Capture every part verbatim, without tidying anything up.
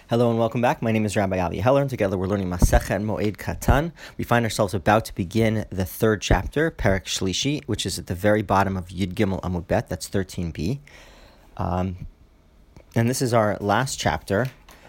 Hello and welcome back. My name is Rabbi Avi Heller, and together we're learning Masechet Moed Katan. We find ourselves about to begin the third chapter, Perek Shlishi, which is at the very bottom of Yud Gimel Amud Bet, that's thirteen b. Um, and this is our last chapter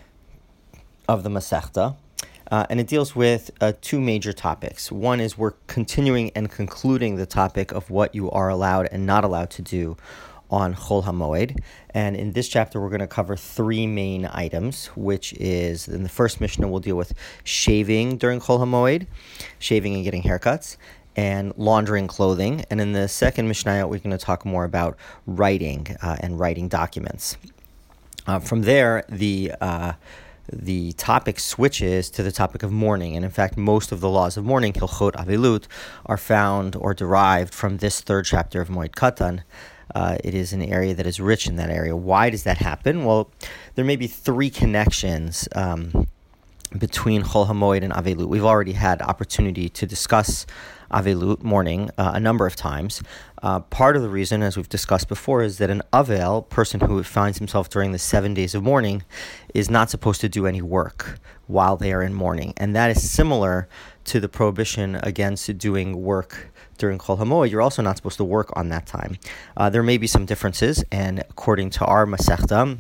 of the Masechta, uh, and it deals with uh, two major topics. One is we're continuing and concluding the topic of what you are allowed and not allowed to do on Chol HaMoed, and in this chapter we're going to cover three main items, which is, in the first Mishnah we'll deal with shaving during Chol HaMoed, shaving and getting haircuts, and laundering clothing, and in the second Mishnah we're going to talk more about writing uh, and writing documents. Uh, from there, the uh, the topic switches to the topic of mourning, and in fact most of the laws of mourning, Hilchot Avilut, are found or derived from this third chapter of Moed Katan. Uh, it is an area that is rich in that area. Why does that happen? Well, there may be three connections um, between Chol HaMoed and Avilut. We've already had opportunity to discuss Avilut, mourning, uh, a number of times. Uh, part of the reason, as we've discussed before, is that an Avel, person who finds himself during the seven days of mourning, is not supposed to do any work while they are in mourning. And that is similar to the prohibition against doing work during Chol HaMoed. You're also not supposed to work on that time. Uh, there may be some differences, and according to our Masechta,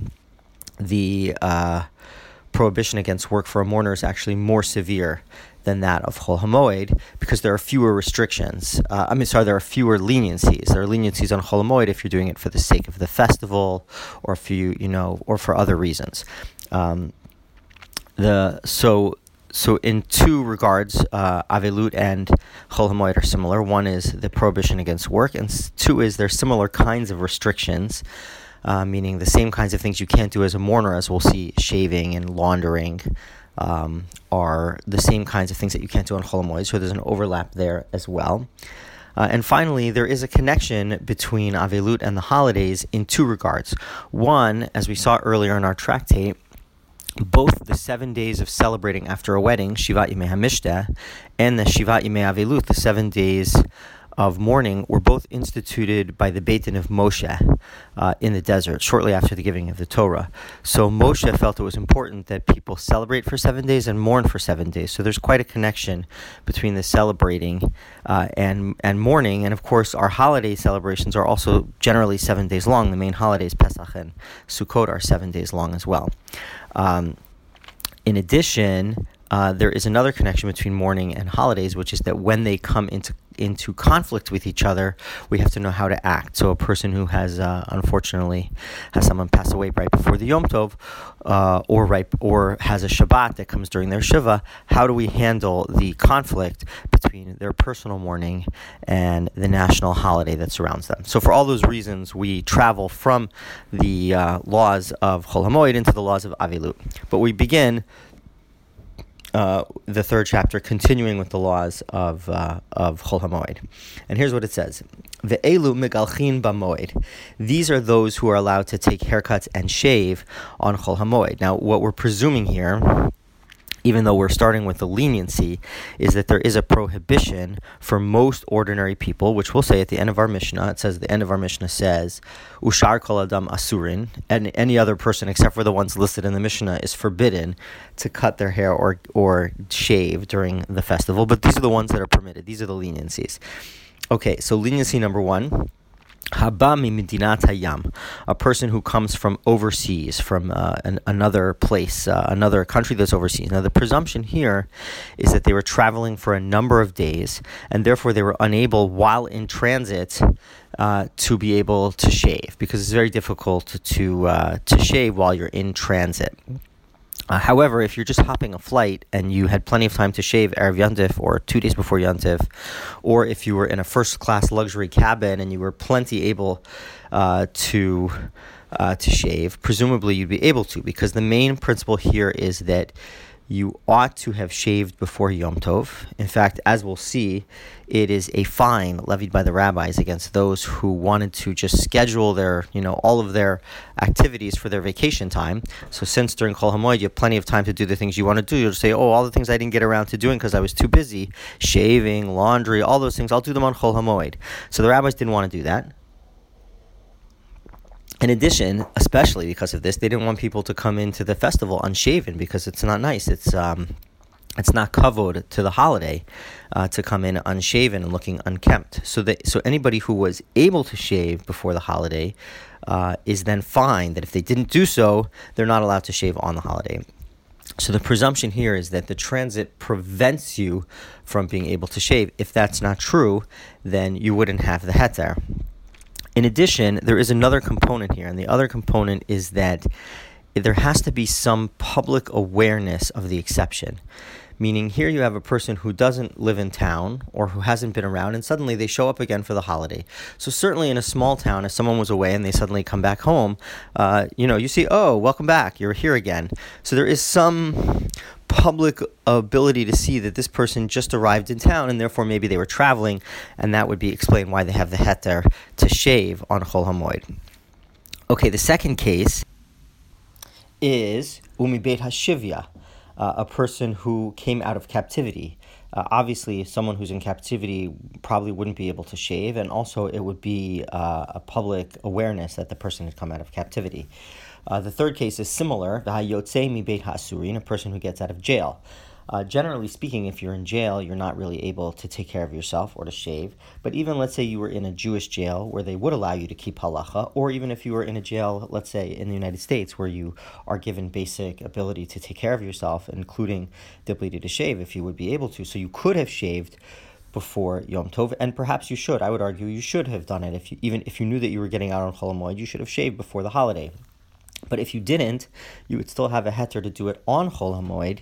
the uh, prohibition against work for a mourner is actually more severe than that of Chol HaMoed, because there are fewer restrictions. Uh, I mean, sorry, there are fewer leniencies. There are leniencies on Chol HaMoed if you're doing it for the sake of the festival, or if you, you know, or for other reasons. Um, the so. So in two regards, uh, Avilut and Chol HaMoed are similar. One is the prohibition against work, and two is there's similar kinds of restrictions, uh, meaning the same kinds of things you can't do as a mourner, as we'll see, shaving and laundering um, are the same kinds of things that you can't do on Chol HaMoed, so there's an overlap there as well. Uh, and finally, there is a connection between Avilut and the holidays in two regards. One, as we saw earlier in our tractate, both the seven days of celebrating after a wedding, Shivat Yimei HaMishteh, and the Shivat Yimei Avilut, the seven days of mourning, were both instituted by the Beit Din of Moshe uh, in the desert, shortly after the giving of the Torah. So Moshe felt it was important that people celebrate for seven days and mourn for seven days. So there's quite a connection between the celebrating uh, and and mourning. And of course, our holiday celebrations are also generally seven days long. The main holidays, Pesach and Sukkot, are seven days long as well. Um, in addition, uh, there is another connection between mourning and holidays, which is that when they come into into conflict with each other, we have to know how to act. So a person who has, uh, unfortunately, has someone pass away right before the Yom Tov, uh, or right, or has a Shabbat that comes during their Shiva, how do we handle the conflict between their personal mourning and the national holiday that surrounds them? So for all those reasons, we travel from the uh, laws of Chol HaMoed into the laws of Avilut. But we begin Uh, the third chapter, continuing with the laws of uh, of Chol HaMoed. And here's what it says. Ve'elu megalchin b'moed. These are those who are allowed to take haircuts and shave on Chol HaMoed. Now, what we're presuming here, even though we're starting with the leniency, is that there is a prohibition for most ordinary people, which we'll say at the end of our Mishnah. It says, the end of our Mishnah says, Ushar kol adam asurin, and any other person except for the ones listed in the Mishnah is forbidden to cut their hair or or shave during the festival. But these are the ones that are permitted. These are the leniencies. Okay, so leniency number one, Haba mimidinat hayam, a person who comes from overseas, from uh, an, another place, uh, another country that's overseas. Now, the presumption here is that they were traveling for a number of days, and therefore they were unable, while in transit, uh, to be able to shave, because it's very difficult to uh, to shave while you're in transit. Uh, however, if you're just hopping a flight and you had plenty of time to shave Erev Yontif or two days before Yontif, or if you were in a first-class luxury cabin and you were plenty able uh, to uh, to shave, presumably you'd be able to, because the main principle here is that you ought to have shaved before Yom Tov. In fact, as we'll see, it is a fine levied by the rabbis against those who wanted to just schedule their, you know, all of their activities for their vacation time. So since during Chol HaMoed you have plenty of time to do the things you want to do, you'll say, oh, all the things I didn't get around to doing because I was too busy, shaving, laundry, all those things, I'll do them on Chol HaMoed. So the rabbis didn't want to do that. In addition, especially because of this, they didn't want people to come into the festival unshaven because it's not nice. It's um, it's not kavod to the holiday uh, to come in unshaven and looking unkempt. So that so anybody who was able to shave before the holiday uh, is then fined. That if they didn't do so, they're not allowed to shave on the holiday. So the presumption here is that the transit prevents you from being able to shave. If that's not true, then you wouldn't have the heter. In addition, there is another component here, and the other component is that there has to be some public awareness of the exception. Meaning, here you have a person who doesn't live in town or who hasn't been around, and suddenly they show up again for the holiday. So certainly in a small town, if someone was away and they suddenly come back home, uh, you know, you see, oh, welcome back, you're here again. So there is some public ability to see that this person just arrived in town and therefore maybe they were traveling, and that would be explained why they have the heter to shave on Chol HaMoed. Okay, the second case is Umi Beit HaShivya, uh, a person who came out of captivity. Uh, obviously, someone who's in captivity probably wouldn't be able to shave, and also it would be uh, a public awareness that the person had come out of captivity. Uh, the third case is similar, v'hayotzei mi beit ha'asurin, a person who gets out of jail. Uh, generally speaking, if you're in jail, you're not really able to take care of yourself or to shave. But even let's say you were in a Jewish jail where they would allow you to keep halacha, or even if you were in a jail, let's say in the United States, where you are given basic ability to take care of yourself, including the ability to shave if you would be able to. So you could have shaved before Yom Tov, and perhaps you should. I would argue you should have done it. If you, even if you knew that you were getting out on Chol HaMoed, you should have shaved before the holiday. But if you didn't, you would still have a heter to do it on Chol HaMoed,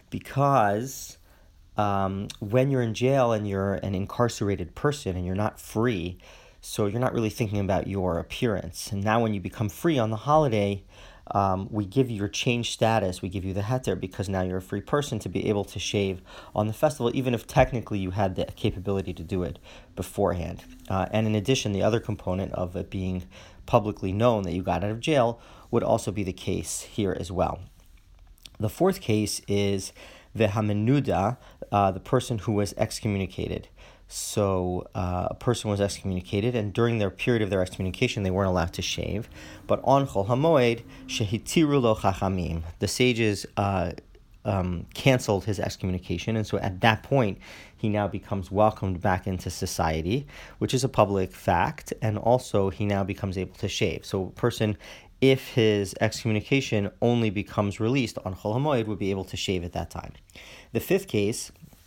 because um, when you're in jail and you're an incarcerated person and you're not free, so you're not really thinking about your appearance. And now when you become free on the holiday, um, we give you your changed status, we give you the heter, because now you're a free person to be able to shave on the festival, even if technically you had the capability to do it beforehand. Uh, and in addition, the other component of it being publicly known that you got out of jail would also be the case here as well. The fourth case is the hamenuda, uh, the person who was excommunicated. So uh, a person was excommunicated, and during their period of their excommunication, they weren't allowed to shave. But on Chol HaMoed, shehitiru lo chachamim, the sages uh, um, canceled his excommunication, and so at that point, he now becomes welcomed back into society, which is a public fact, and also he now becomes able to shave. So a person, if his excommunication only becomes released on Chol HaMoed, would be able to shave at that time. The fifth case,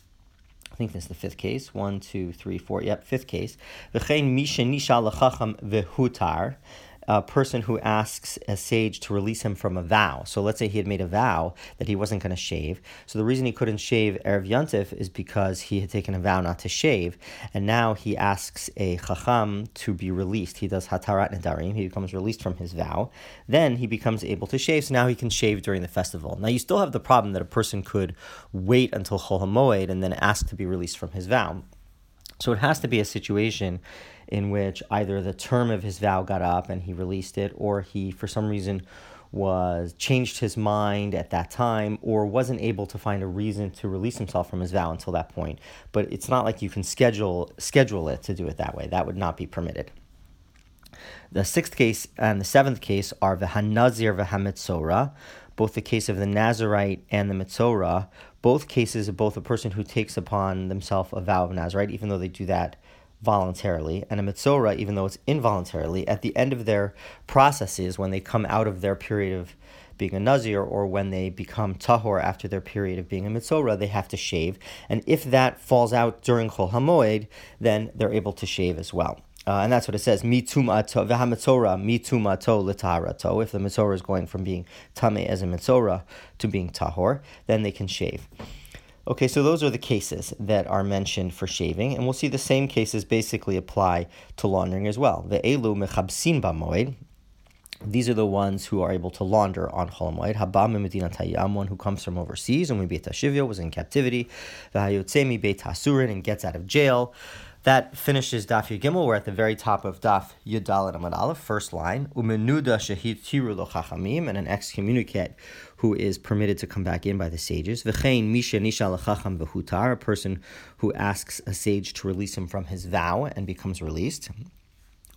I think this is the fifth case, one, two, three, four, yep, fifth case, V'chein mi shenisha l'chacham v'hutar, a person who asks a sage to release him from a vow. So let's say he had made a vow that he wasn't going to shave. So the reason he couldn't shave Erev Yontif is because he had taken a vow not to shave, and now he asks a chacham to be released. He does hatarat nedarim, he becomes released from his vow. Then he becomes able to shave, so now he can shave during the festival. Now you still have the problem that a person could wait until Chol HaMoed and then ask to be released from his vow. So it has to be a situation in which either the term of his vow got up and he released it, or he, for some reason, was changed his mind at that time, or wasn't able to find a reason to release himself from his vow until that point. But it's not like you can schedule schedule it to do it that way. That would not be permitted. The sixth case and the seventh case are the Hanazir v'Hamitzora, both the case of the Nazirite and the Mitzora. Both cases of both a person who takes upon themselves a vow of Nazirite, even though they do that voluntarily, and a Mitzora, even though it's involuntarily. At the end of their processes, when they come out of their period of being a Nazir, or when they become Tahor after their period of being a Mitzora, they have to shave. And if that falls out during Chol HaMoed, then they're able to shave as well. Uh, and that's what it says, mi tumato, v'hamitzora, mi tumato l'taharato. If the mitzora is going from being tameh as a mitzora to being tahor, then they can shave. Okay, so those are the cases that are mentioned for shaving, and we'll see the same cases basically apply to laundering as well. Ve'elu mechabsin b'moed. These are the ones who are able to launder on Chol HaMoed. Haba memedinat hayam, one who comes from overseas, and when Beit HaShivya was in captivity. V'hayotzei mi beit hasurin, and gets out of jail. That finishes Daf Yud Gimel. We're at the very top of Daf Yud Dalet Amud Aleph, first line. Umenuda shehitiru lo chachamim, and an excommunicate who is permitted to come back in by the sages. V'chein misha nisha lechacham v'hutar, a person who asks a sage to release him from his vow and becomes released.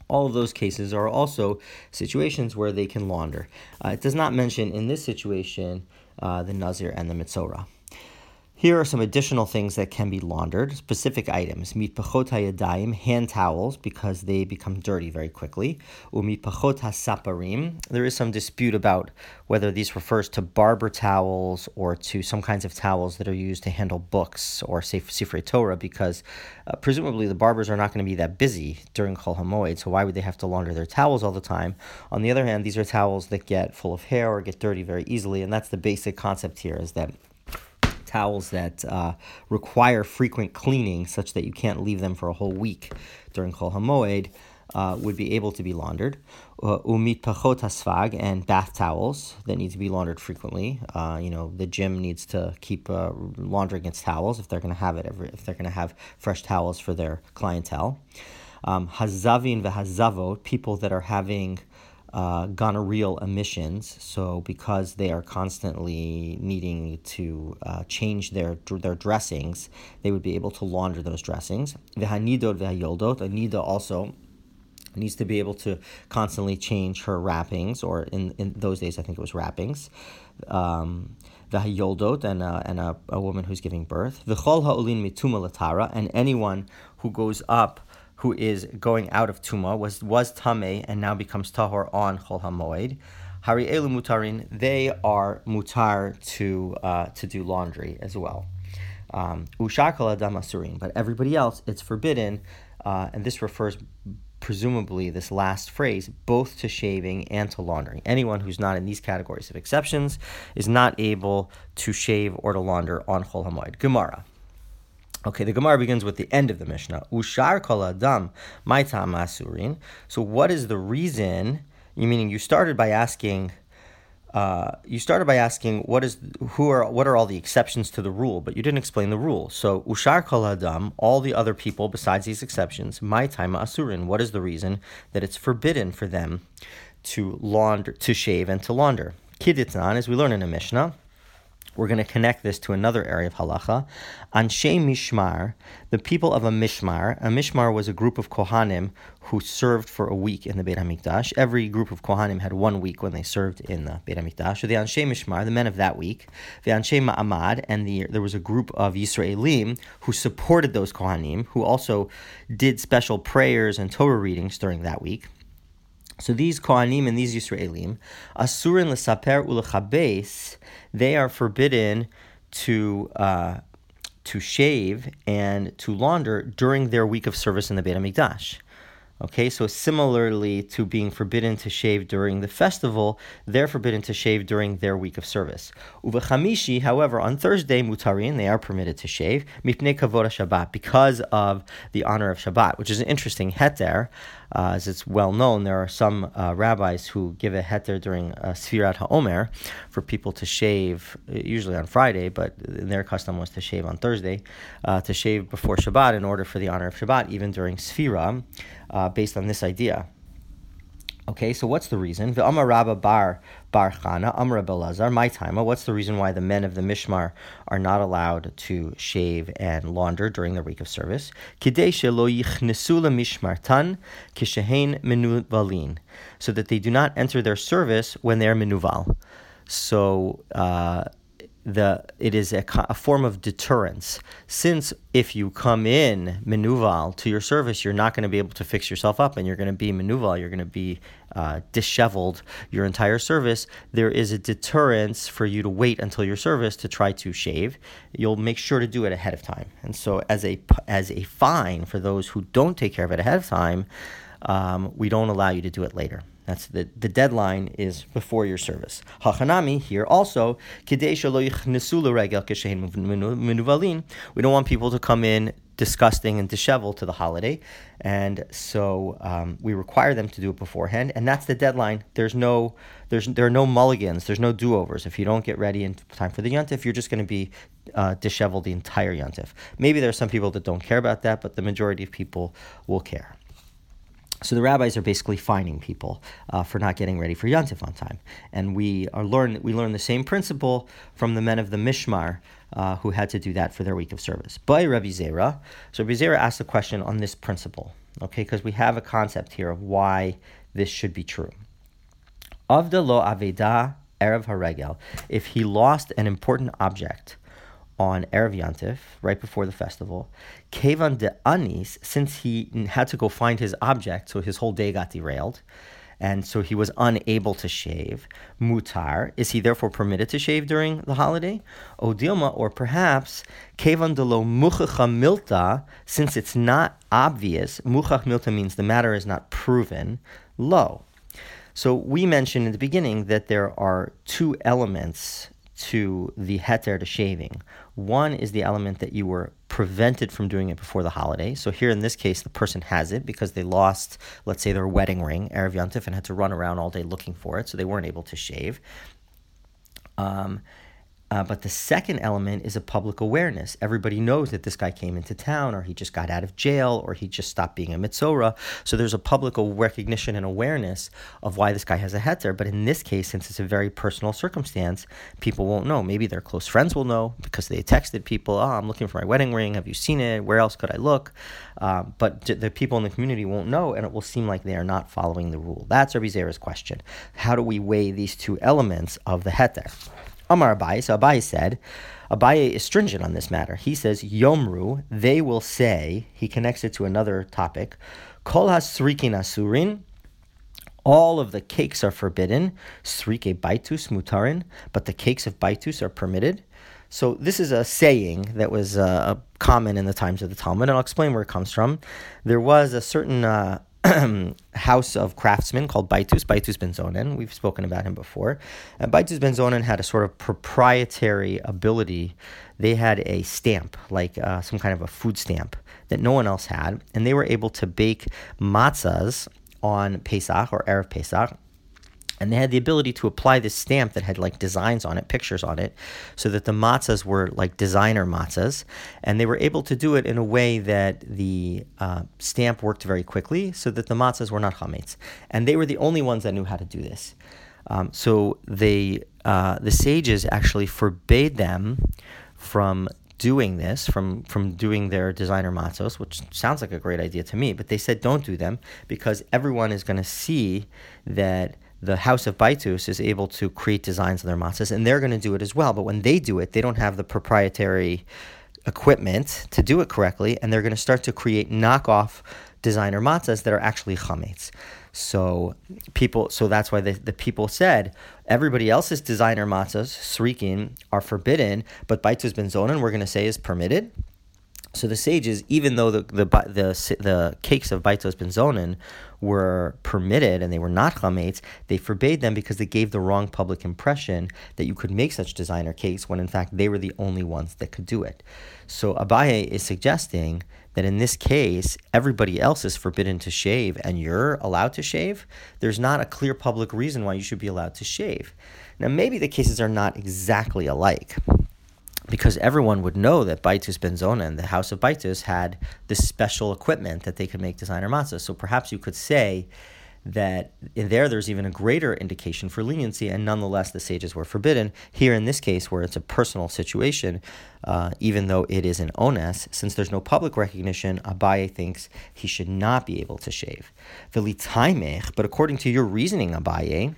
All of those cases are also situations where they can launder. Uh, it does not mention in this situation uh, the Nazir and the Mitzorah. Here are some additional things that can be laundered, specific items. Mitpachot hayadayim, hand towels, because they become dirty very quickly. Umitpachot hasaparim, there is some dispute about whether these refers to barber towels or to some kinds of towels that are used to handle books or say Sifrei Torah, because uh, presumably the barbers are not going to be that busy during Chol HaMoed, so why would they have to launder their towels all the time? On the other hand, these are towels that get full of hair or get dirty very easily, and that's the basic concept here, is that towels that uh, require frequent cleaning such that you can't leave them for a whole week during Chol HaMoed uh, would be able to be laundered. Umit pachot hasfag, and bath towels that need to be laundered frequently. Uh, you know, the gym needs to keep uh, laundering its towels if they're going to have it every, if they're going to have fresh towels for their clientele. Um, hazavin v'hazavot, people that are having Uh, gonorrheal emissions, so because they are constantly needing to uh, change their their dressings, they would be able to launder those dressings. V'hanidot v'hayoldot, a nida also needs to be able to constantly change her wrappings, or in, in those days I think it was wrappings. Um, V'hayoldot, and uh, and a, a woman who's giving birth. V'chol ha'olin mituma latara, and anyone who goes up, who is going out of Tuma, was was Tameh and now becomes Tahor on Chol HaMoed. Hari elu mutarin, they are mutar to uh, to do laundry as well. Ushar kol adam asurin, but everybody else, it's forbidden, uh, and this refers, presumably, this last phrase, both to shaving and to laundering. Anyone who's not in these categories of exceptions is not able to shave or to launder on Chol HaMoed. Gemara. Okay, the Gemara begins with the end of the Mishnah. Ushar kol adam ma'tam asurin. So what is the reason? You meaning you started by asking, uh, you started by asking what is who are what are all the exceptions to the rule, but you didn't explain the rule. So ushar kol adam, all the other people besides these exceptions, ma'tam asurin. What is the reason that it's forbidden for them to launder, to shave, and to launder? Kiditnan, as we learn in a Mishnah. We're going to connect this to another area of halacha. Anshe Mishmar, the people of a Mishmar. A Mishmar was a group of Kohanim who served for a week in the Beit HaMikdash. Every group of Kohanim had one week when they served in the Beit HaMikdash. So the Anshe Mishmar, the men of that week, the Anshe Ma'amad, and the, there was a group of Yisraelim who supported those Kohanim, who also did special prayers and Torah readings during that week. So these Kohanim and these Yisraelim, Asurin l'saper u'lechabes, they are forbidden to uh, to shave and to launder during their week of service in the Beit HaMikdash. Okay, so similarly to being forbidden to shave during the festival, they're forbidden to shave during their week of service. Uvechamishi, however, on Thursday, mutarin, they are permitted to shave, mipnei kavod Shabbat, because of the honor of Shabbat, which is an interesting heter. Uh, as it's well known, there are some uh, rabbis who give a heter during uh, Sfirat HaOmer for people to shave, usually on Friday, but their custom was to shave on Thursday, uh, to shave before Shabbat in order for the honor of Shabbat, even during Sfira, uh, based on this idea. Okay, so what's the reason? V'amar Rabba bar bar Chana, Amar Belazar, my time. What's the reason why the men of the Mishmar are not allowed to shave and launder during the week of service? Kidei shelo yichnesu lemishmartan kishehein menuvalin, so that they do not enter their service when they are menuval. So uh, the it is a, a form of deterrence. Since if you come in menuval to your service, you're not going to be able to fix yourself up, and you're going to be menuval, you're going to be uh, disheveled your entire service. There is a deterrence for you to wait until your service to try to shave. You'll make sure to do it ahead of time, and so as a as a fine for those who don't take care of it ahead of time, um, we don't allow you to do it later. That's the, the deadline is before your service. Hachanami, here also, we don't want people to come in disgusting and disheveled to the holiday, and so um, we require them to do it beforehand, and that's the deadline. There's no, there's there are no mulligans, there's no do-overs. If you don't get ready in time for the Yontif, you're just going to be uh, disheveled the entire Yontif. Maybe there are some people that don't care about that, but the majority of people will care. So the rabbis are basically fining people uh, for not getting ready for Yontif on time, and we are learn we learn the same principle from the men of the Mishmar uh, who had to do that for their week of service. By Rabbi Zera, so Rabbi Zera asked a question on this principle, okay, because we have a concept here of why this should be true. Avda lo aveda erev haregel, if he lost an important object on Erev Yantif, right before the festival, Kevan de Anis, since he had to go find his object, so his whole day got derailed, and so he was unable to shave, Mutar, is he therefore permitted to shave during the holiday? O Dilma, or perhaps, Kevan de lo muchacha milta, since it's not obvious, muchach milta means the matter is not proven, lo. So we mentioned in the beginning that there are two elements to the heter, to shaving. One is the element that you were prevented from doing it before the holiday. So here in this case, the person has it because they lost, let's say, their wedding ring, Erev Yantif, and had to run around all day looking for it, so they weren't able to shave. Um, Uh, but the second element is a public awareness. Everybody knows that this guy came into town, or he just got out of jail, or he just stopped being a mitzora. So there's a public recognition and awareness of why this guy has a heter. But in this case, since it's a very personal circumstance, people won't know. Maybe their close friends will know because they texted people, oh, I'm looking for my wedding ring. Have you seen it? Where else could I look? Uh, but the people in the community won't know, and it will seem like they are not following the rule. That's Rabbi Zera's question. How do we weigh these two elements of the heter? Amar Abaye, so Abaye said, Abaye is stringent on this matter. He says, Yomru, they will say, he connects it to another topic, Kol ha-srikin asurin, all of the cakes are forbidden, srike baitus mutarin, but the cakes of baitus are permitted. So this is a saying that was uh, common in the times of the Talmud, and I'll explain where it comes from. There was a certain uh, house of craftsmen called Baitus, Baitus ben Zonen. We've spoken about him before. And Baitus ben Zonen had a sort of proprietary ability. They had a stamp, like uh, some kind of a food stamp that no one else had, and they were able to bake matzahs on Pesach or Erev Pesach. And they had the ability to apply this stamp that had like designs on it, pictures on it, so that the matzahs were like designer matzahs. And they were able to do it in a way that the uh, stamp worked very quickly, so that the matzahs were not chametz. And they were the only ones that knew how to do this. Um, so they, uh, the sages actually forbade them from doing this, from, from doing their designer matzos, which sounds like a great idea to me, but they said don't do them because everyone is going to see that the house of Baitus is able to create designs on their matzahs, and they're going to do it as well. But when they do it, they don't have the proprietary equipment to do it correctly, and they're going to start to create knockoff designer matzahs that are actually chametz. So people, so that's why the, the people said everybody else's designer matzahs, srikin, are forbidden, but Baitus ben Zonen, we're going to say, is permitted. So the sages, even though the the the, the cakes of Baitus ben Zonen were permitted and they were not chametz, they forbade them because they gave the wrong public impression that you could make such designer cakes when in fact they were the only ones that could do it. So Abaye is suggesting that in this case, everybody else is forbidden to shave and you're allowed to shave. There's not a clear public reason why you should be allowed to shave. Now maybe the cases are not exactly alike, because everyone would know that Baitus ben Zonen, the house of Baitus, had this special equipment that they could make designer matzahs. So perhaps you could say that in there there's even a greater indication for leniency, and nonetheless the sages were forbidden. Here in this case, where it's a personal situation, uh, even though it is an ones, since there's no public recognition, Abaye thinks he should not be able to shave. But according to your reasoning, Abaye,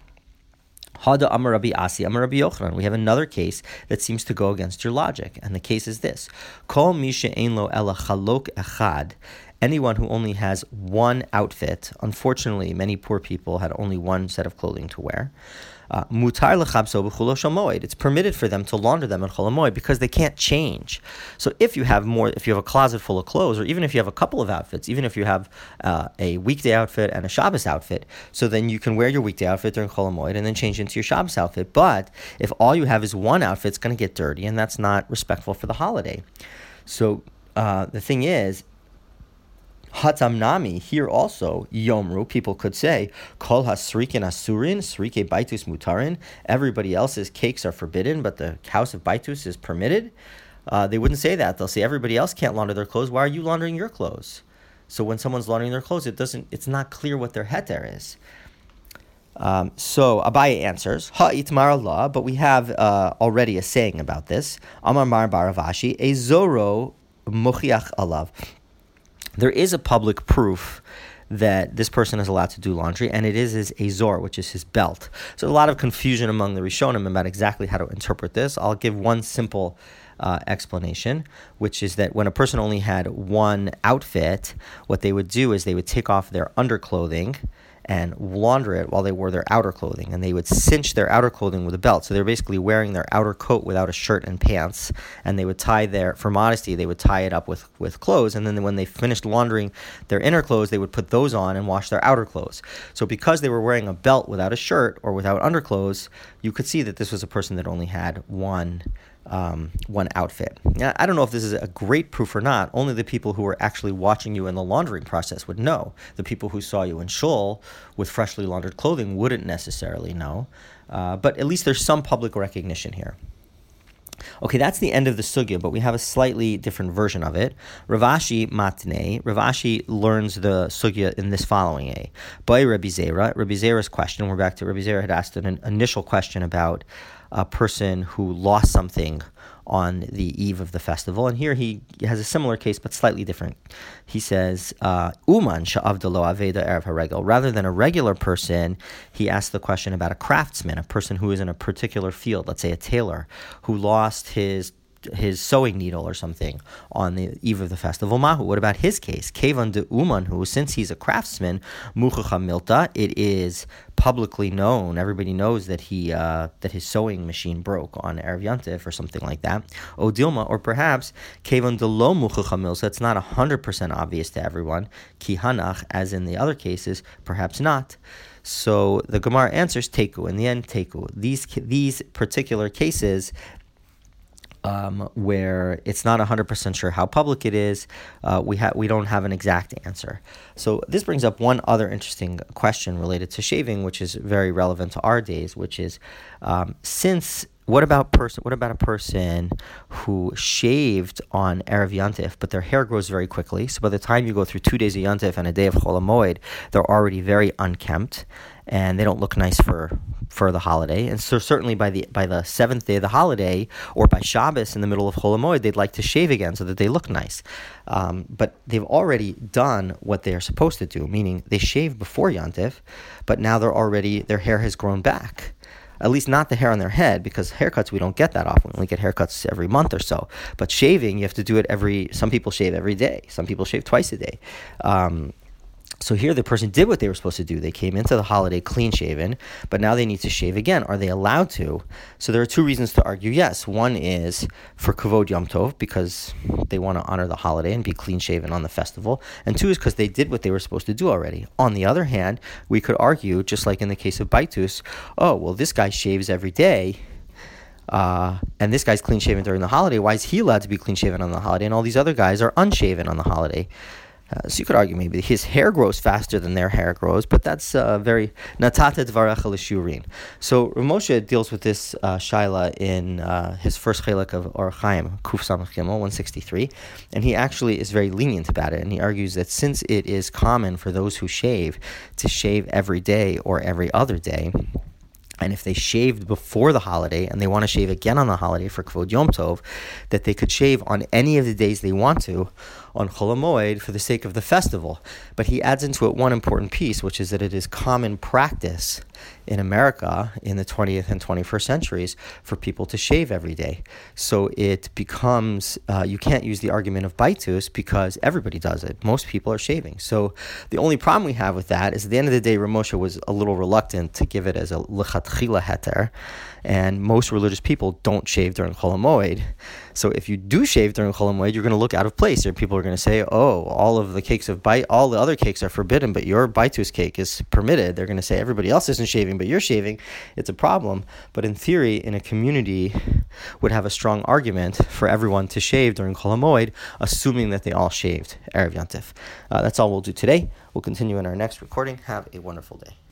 Hada Amar Rabbi Asi, Amar Rabbi Yochanan. We have another case that seems to go against your logic, and the case is this: Kol mi she'ein lo ela chalok echad. Anyone who only has one outfit. Unfortunately, many poor people had only one set of clothing to wear. Mutar lechabso b'chulo shel moed. It's permitted for them to launder them in chol hamoed because they can't change. So if you have more, if you have a closet full of clothes, or even if you have a couple of outfits, even if you have uh, a weekday outfit and a Shabbos outfit, so then you can wear your weekday outfit during chol hamoed and then change into your Shabbos outfit. But if all you have is one outfit, it's going to get dirty, and that's not respectful for the holiday. So uh, the thing is, Hatam Nami, here also, Yomru, people could say, Kol ha-srikin asurin, srike baitus mutarin, everybody else's cakes are forbidden, but the house of Baitus is permitted. Uh, they wouldn't say that. They'll say everybody else can't launder their clothes. Why are you laundering your clothes? So when someone's laundering their clothes, it doesn't. It's not clear what their heter is. Um, so Abaye answers, Ha'itmar Allah, but we have uh, already a saying about this. Amar Mar bar Avashi, Ezoro mochiach alav. There is a public proof that this person is allowed to do laundry, and it is his azor, which is his belt. So a lot of confusion among the Rishonim about exactly how to interpret this. I'll give one simple uh, explanation, which is that when a person only had one outfit, what they would do is they would take off their underclothing and launder it while they wore their outer clothing, and they would cinch their outer clothing with a belt. So they're basically wearing their outer coat without a shirt and pants, and they would tie their, for modesty, they would tie it up with, with clothes, and then when they finished laundering their inner clothes, they would put those on and wash their outer clothes. So because they were wearing a belt without a shirt or without underclothes, you could see that this was a person that only had one Um, one outfit. Now, I don't know if this is a great proof or not. Only the people who were actually watching you in the laundering process would know. The people who saw you in shul with freshly laundered clothing wouldn't necessarily know. Uh, but at least there's some public recognition here. Okay, that's the end of the sugya, but we have a slightly different version of it. Rav Ashi matne. Rav Ashi learns the sugya in this following way. By Rabbi Zera. Rabbi Zera's question, we're back to Rabbi Zera had asked an initial question about a person who lost something on the eve of the festival. And here he has a similar case, but slightly different. He says, Uman sha'avdalo aveda erev haregel. Rather than a regular person, he asked the question about a craftsman, a person who is in a particular field, let's say a tailor, who lost his his sewing needle or something on the eve of the festival. Mahu, what about his case? Kevan de Uman, who, since he's a craftsman, muchacha milta, it is publicly known, everybody knows that he uh, that his sewing machine broke on Erev Yantif or something like that. O Dilma, or perhaps Kevan de lo muchacha milta, it's not one hundred percent obvious to everyone. Ki hanach, as in the other cases, perhaps not. So the Gemara answers teku. In the end, teku. These these particular cases, Um, where it's not one hundred percent sure how public it is, uh, we ha- we don't have an exact answer. So this brings up one other interesting question related to shaving, which is very relevant to our days, which is um, since what about person? What about a person who shaved on Erev Yantif, but their hair grows very quickly? So by the time you go through two days of Yantif and a day of Chol HaMoed, they're already very unkempt, and they don't look nice for for the holiday. And so certainly by the by the seventh day of the holiday, or by Shabbos in the middle of Chol HaMoed, they'd like to shave again so that they look nice. Um, but they've already done what they're supposed to do, meaning they shaved before Yantif, but now they're already, their hair has grown back. At least not the hair on their head, because haircuts, we don't get that often. We only get haircuts every month or so. But shaving, you have to do it every, some people shave every day. Some people shave twice a day. Um, so here the person did what they were supposed to do. They came into the holiday clean shaven, but now they need to shave again. Are they allowed to? So there are two reasons to argue yes. One is for Kavod Yom Tov, because they want to honor the holiday and be clean shaven on the festival. And two is because they did what they were supposed to do already. On the other hand, we could argue, just like in the case of Baitus, oh, well, this guy shaves every day, Uh, and this guy's clean shaven during the holiday. Why is he allowed to be clean shaven on the holiday? And all these other guys are unshaven on the holiday. Uh, so you could argue maybe his hair grows faster than their hair grows, but that's uh, very natata dvarecha l'shurin. So Rav Moshe deals with this uh, shaila in uh, his first chilek of Or Chaim, Kuf Samach Gimel, one sixty-three, and he actually is very lenient about it, and he argues that since it is common for those who shave to shave every day or every other day, and if they shaved before the holiday and they want to shave again on the holiday for Kvod Yom Tov, that they could shave on any of the days they want to on Chol HaMoed for the sake of the festival. But he adds into it one important piece, which is that it is common practice in America in the twentieth and twenty-first centuries for people to shave every day. So it becomes, uh, you can't use the argument of Baitus because everybody does it. Most people are shaving. So the only problem we have with that is at the end of the day, Rav Moshe was a little reluctant to give it as a lechatchila heter, and most religious people don't shave during Chol HaMoed. So if you do shave during Chol HaMoed, you're going to look out of place. Or people are going to say, oh, all of the cakes of bite, all the other cakes are forbidden, but your Baitus cake is permitted. They're going to say everybody else isn't shaving, but you're shaving. It's a problem. But in theory, in a community would have a strong argument for everyone to shave during Chol HaMoed, assuming that they all shaved Erev Yantif. Uh, that's all we'll do today. We'll continue in our next recording. Have a wonderful day.